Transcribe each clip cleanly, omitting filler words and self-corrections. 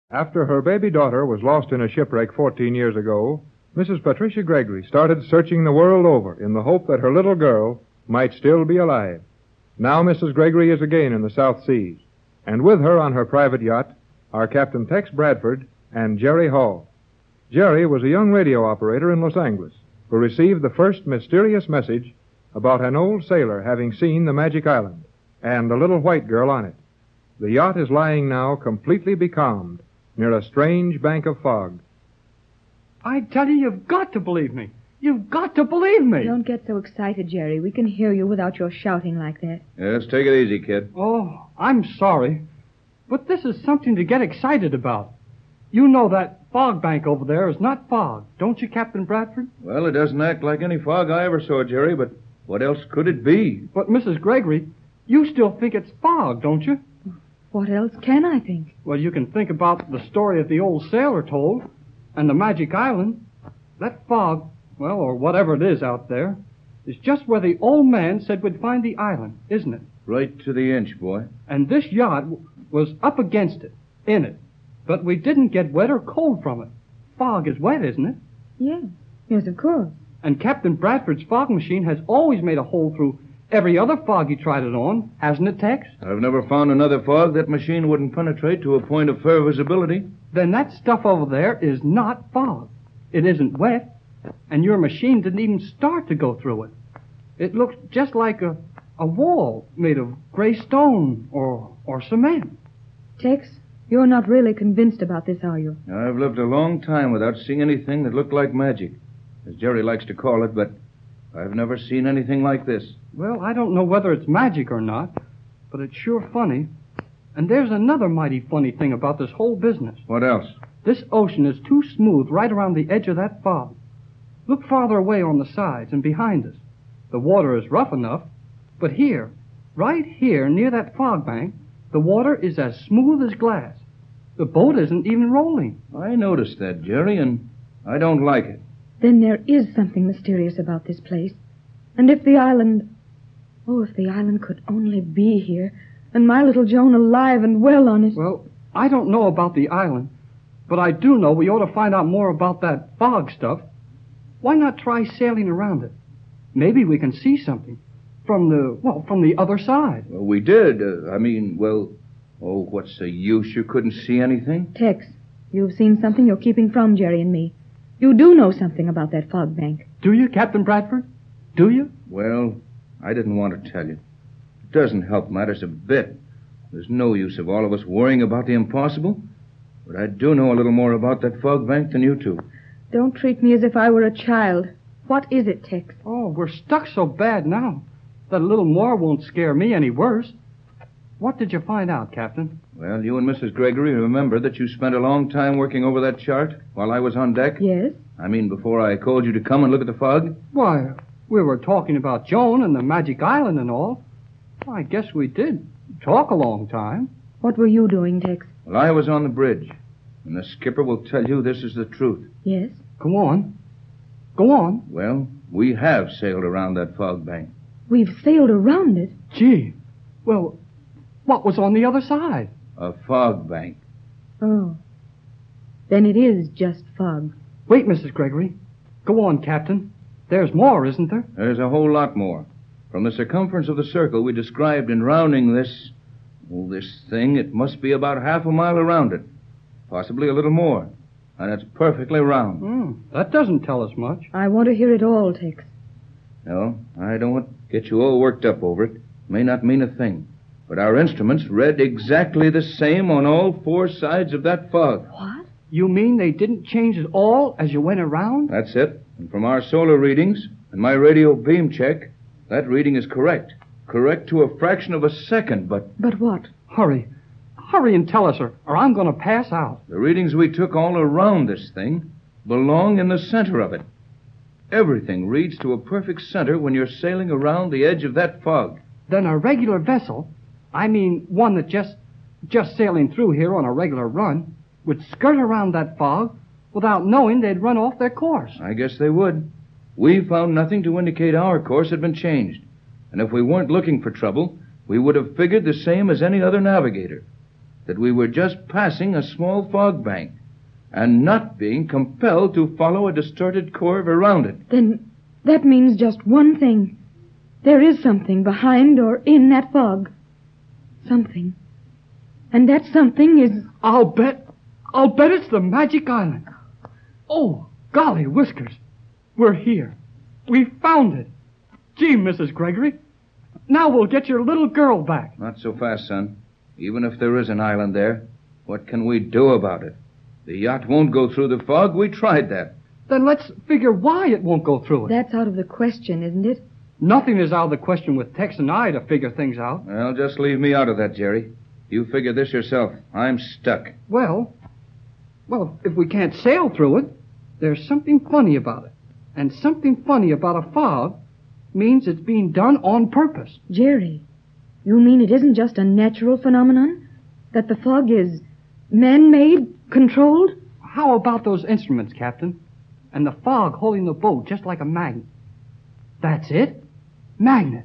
After her baby daughter was lost in a shipwreck 14 years ago, Mrs. Patricia Gregory started searching the world over in the hope that her little girl might still be alive. Now Mrs. Gregory is again in the South Seas, and with her on her private yacht are Captain Tex Bradford and Jerry Hall. Jerry was a young radio operator in Los Angeles who received the first mysterious message about an old sailor having seen the Magic Island and a little white girl on it. The yacht is lying now completely becalmed near a strange bank of fog. I tell you, you've got to believe me. You've got to believe me. Don't get so excited, Jerry. We can hear you without your shouting like that. Yes, take it easy, kid. Oh, I'm sorry. But this is something to get excited about. You know that fog bank over there is not fog, don't you, Captain Bradford? Well, it doesn't act like any fog I ever saw, Jerry, but what else could it be? But, Mrs. Gregory, you still think it's fog, don't you? What else can I think? Well, you can think about the story that the old sailor told and the Magic Island. That fog, well, or whatever it is out there, is just where the old man said we'd find the island, isn't it? Right to the inch, boy. And this yacht was up against it, in it. But we didn't get wet or cold from it. Fog is wet, isn't it? Yes. Yes, of course. And Captain Bradford's fog machine has always made a hole through every other fog he tried it on, hasn't it, Tex? I've never found another fog that machine wouldn't penetrate to a point of fair visibility. Then that stuff over there is not fog. It isn't wet, and your machine didn't even start to go through it. It looks just like a wall made of gray stone or cement. Tex, you're not really convinced about this, are you? I've lived a long time without seeing anything that looked like magic, as Jerry likes to call it, but I've never seen anything like this. Well, I don't know whether it's magic or not, but it's sure funny. And there's another mighty funny thing about this whole business. What else? This ocean is too smooth right around the edge of that fog. Look farther away on the sides and behind us. The water is rough enough, but here, right here near that fog bank, the water is as smooth as glass. The boat isn't even rolling. I noticed that, Jerry, and I don't like it. Then there is something mysterious about this place. And if the island... Oh, if the island could only be here, and my little Joan alive and well on it. Well, I don't know about the island, but I do know we ought to find out more about that fog stuff. Why not try sailing around it? Maybe we can see something from the other side. Well, we did. What's the use? You couldn't see anything? Tex, you've seen something you're keeping from Jerry and me. You do know something about that fog bank. Do you, Captain Bradford? Do you? Well, I didn't want to tell you. It doesn't help matters a bit. There's no use of all of us worrying about the impossible. But I do know a little more about that fog bank than you two. Don't treat me as if I were a child. What is it, Tex? Oh, we're stuck so bad now that a little more won't scare me any worse. What did you find out, Captain? Well, you and Mrs. Gregory remember that you spent a long time working over that chart while I was on deck? Yes. I mean, before I called you to come and look at the fog? Why, we were talking about Joan and the Magic Island and all. Well, I guess we did talk a long time. What were you doing, Tex? Well, I was on the bridge, and the skipper will tell you this is the truth. Yes? Go on. Go on. Well, we have sailed around that fog bank. We've sailed around it? Gee, well, what was on the other side? A fog bank. Oh. Then it is just fog. Wait, Mrs. Gregory. Go on, Captain. There's more, isn't there? There's a whole lot more. From the circumference of the circle we described in rounding this thing, it must be about half a mile around it. Possibly a little more. And it's perfectly round. That doesn't tell us much. I want to hear it all, Tex. No, I don't want to get you all worked up over it. May not mean a thing. But our instruments read exactly the same on all four sides of that fog. What? You mean they didn't change at all as you went around? That's it. And from our solar readings and my radio beam check, that reading is correct. Correct to a fraction of a second, but... But what? Hurry. Hurry and tell us, or I'm going to pass out. The readings we took all around this thing belong in the center of it. Everything reads to a perfect center when you're sailing around the edge of that fog. Then a regular vessel, I mean one that just sailing through here on a regular run, would skirt around that fog without knowing they'd run off their course. I guess they would. We found nothing to indicate our course had been changed. And if we weren't looking for trouble, we would have figured the same as any other navigator. that we were just passing a small fog bank and not being compelled to follow a distorted curve around it. Then that means just one thing. There is something behind or in that fog. Something. And that something is... I'll bet it's the Magic Island. Oh, golly whiskers. We're here. We found it. Gee, Mrs. Gregory. Now we'll get your little girl back. Not so fast, son. Even if there is an island there, what can we do about it? The yacht won't go through the fog. We tried that. Then let's figure why it won't go through it. That's out of the question, isn't it? Nothing is out of the question with Tex and I to figure things out. Well, just leave me out of that, Jerry. You figure this yourself. I'm stuck. Well, if we can't sail through it, there's something funny about it. And something funny about a fog means it's being done on purpose. Jerry, you mean it isn't just a natural phenomenon? That the fog is man-made, controlled? How about those instruments, Captain? And the fog holding the boat just like a magnet. That's it. Magnet.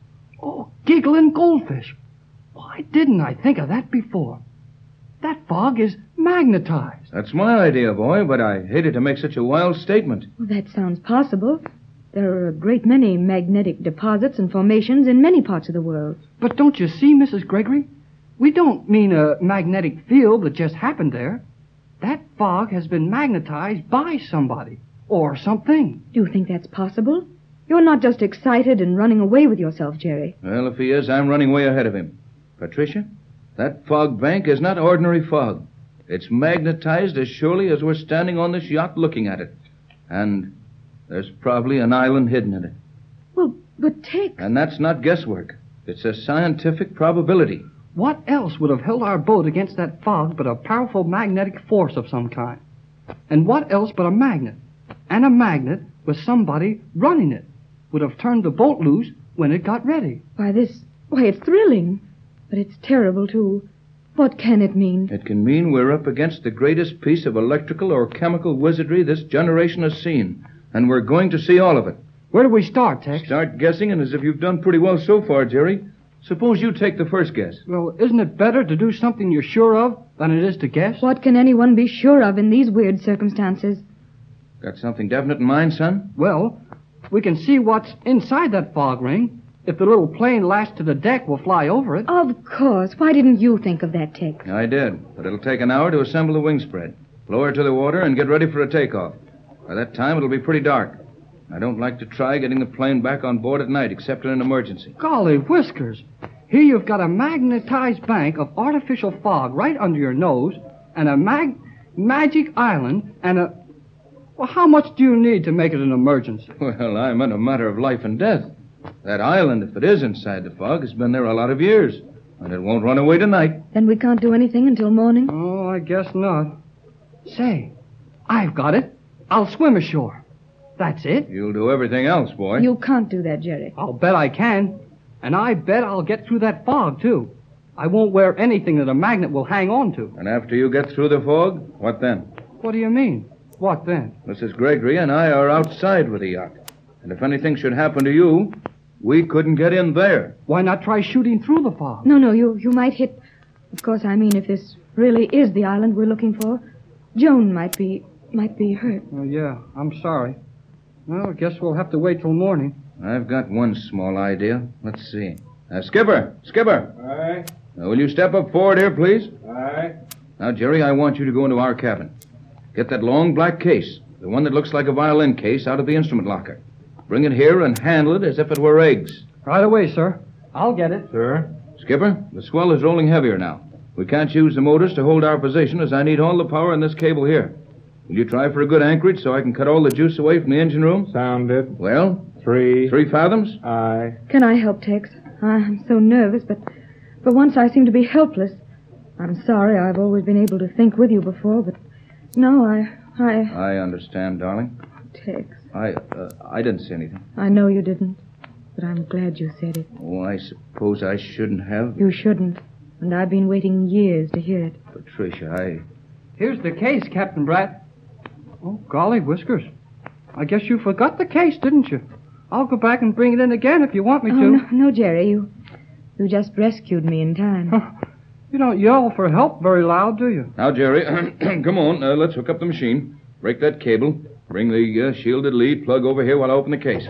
Oh, giggling goldfish. Why didn't I think of that before? That fog is magnetized. That's my idea, boy, but I hated to make such a wild statement. Well, that sounds possible. There are a great many magnetic deposits and formations in many parts of the world. But don't you see, Mrs. Gregory? We don't mean a magnetic field that just happened there. That fog has been magnetized by somebody or something. Do you think that's possible? You're not just excited and running away with yourself, Jerry. Well, if he is, I'm running way ahead of him. Patricia, that fog bank is not ordinary fog. It's magnetized as surely as we're standing on this yacht looking at it. And there's probably an island hidden in it. Well, but Tex... And that's not guesswork. It's a scientific probability. What else would have held our boat against that fog but a powerful magnetic force of some kind? And what else but a magnet? And a magnet with somebody running it would have turned the boat loose when it got ready. Why, it's thrilling. But it's terrible, too. What can it mean? It can mean we're up against the greatest piece of electrical or chemical wizardry this generation has seen. And we're going to see all of it. Where do we start, Tex? Start guessing, and as if you've done pretty well so far, Jerry. Suppose you take the first guess. Well, isn't it better to do something you're sure of than it is to guess? What can anyone be sure of in these weird circumstances? Got something definite in mind, son? Well, we can see what's inside that fog ring. If the little plane lashed to the deck, we'll fly over it. Of course. Why didn't you think of that, Tex? I did, but it'll take an hour to assemble the wing spread. Lower to the water and get ready for a takeoff. By that time, it'll be pretty dark. I don't like to try getting the plane back on board at night, except in an emergency. Golly whiskers. Here you've got a magnetized bank of artificial fog right under your nose, and a magic island, and a... Well, how much do you need to make it an emergency? Well, I'm in a matter of life and death. That island, if it is inside the fog, has been there a lot of years, and it won't run away tonight. Then we can't do anything until morning? Oh, I guess not. Say, I've got it. I'll swim ashore. That's it. You'll do everything else, boy. You can't do that, Jerry. I'll bet I can. And I bet I'll get through that fog, too. I won't wear anything that a magnet will hang on to. And after you get through the fog, what then? What do you mean? What then? Mrs. Gregory and I are outside with the yacht. And if anything should happen to you, we couldn't get in there. Why not try shooting through the fog? No, you might hit... Of course, I mean, if this really is the island we're looking for, Joan might be hurt. Oh, yeah, I'm sorry. Well, I guess we'll have to wait till morning. I've got one small idea. Let's see. Skipper! Aye. Now, will you step up forward here, please? Aye. Now, Jerry, I want you to go into our cabin. Get that long black case, the one that looks like a violin case, out of the instrument locker. Bring it here and handle it as if it were eggs. Right away, sir. I'll get it. Sir? Skipper, the swell is rolling heavier now. We can't use the motors to hold our position, as I need all the power in this cable here. Will you try for a good anchorage so I can cut all the juice away from the engine room? Sounded. Well? 3 fathoms? Aye. Can I help, Tex? I'm so nervous, but for once I seem to be helpless. I'm sorry I've always been able to think with you before, but no, I understand, darling. Tex, I didn't say anything. I know you didn't, but I'm glad you said it. Oh, I suppose I shouldn't have. You shouldn't, and I've been waiting years to hear it. Patricia, Here's the case, Captain Bratt. Oh, golly whiskers. I guess you forgot the case, didn't you? I'll go back and bring it in again if you want me to. No, Jerry, you just rescued me in time. You don't yell for help very loud, do you? Now, Jerry, come on. Let's hook up the machine. Break that cable. Bring the shielded lead plug over here while I open the case.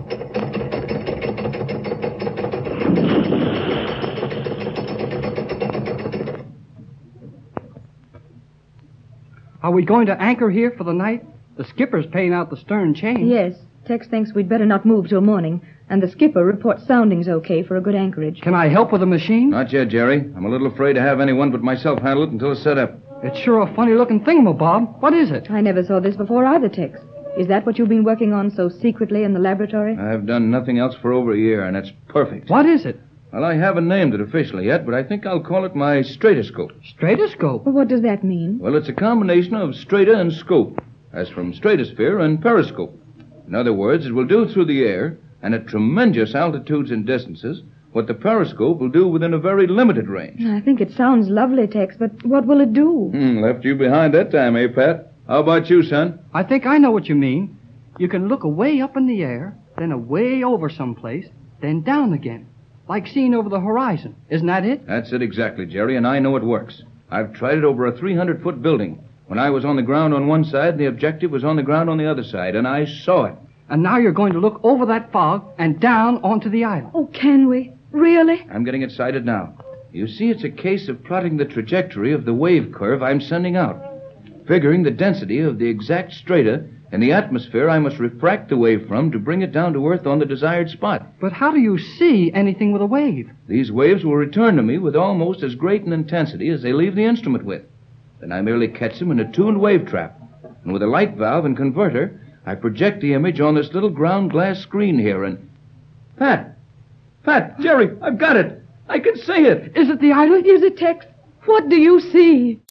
Are we going to anchor here for the night? The skipper's paying out the stern chain. Yes. Tex thinks we'd better not move till morning, and the skipper reports sounding's okay for a good anchorage. Can I help with the machine? Not yet, Jerry. I'm a little afraid to have anyone but myself handle it until it's set up. It's sure a funny-looking thingamabob. What is it? I never saw this before either, Tex. Is that what you've been working on so secretly in the laboratory? I've done nothing else for over a year, and it's perfect. What is it? Well, I haven't named it officially yet, but I think I'll call it my stratoscope. Stratoscope? Well, what does that mean? Well, it's a combination of strata and scope, as from stratosphere and periscope. In other words, it will do through the air, and at tremendous altitudes and distances, what the periscope will do within a very limited range. I think it sounds lovely, Tex, but what will it do? Left you behind that time, eh, Pat? How about you, son? I think I know what you mean. You can look away up in the air, then away over someplace, then down again, like seeing over the horizon. Isn't that it? That's it exactly, Jerry, and I know it works. I've tried it over a 300-foot building. When I was on the ground on one side, the objective was on the ground on the other side, and I saw it. And now you're going to look over that fog and down onto the island. Oh, can we? Really? I'm getting excited now. You see, it's a case of plotting the trajectory of the wave curve I'm sending out. Figuring the density of the exact strata in the atmosphere I must refract the wave from to bring it down to Earth on the desired spot. But how do you see anything with a wave? These waves will return to me with almost as great an intensity as they leave the instrument with. Then I merely catch them in a tuned wave trap. And with a light valve and converter, I project the image on this little ground glass screen here and... Pat, Jerry, I've got it. I can see it. Is it the island? Is it, Tex? What do you see?